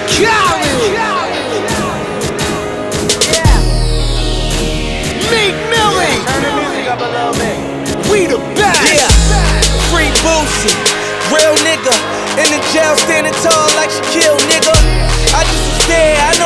Khaled, Meek Millie, Turn the music up a little bit. we the best. Yeah, free Boosie, real nigga. In the jail standing tall like Shaquille, nigga. I just was there, I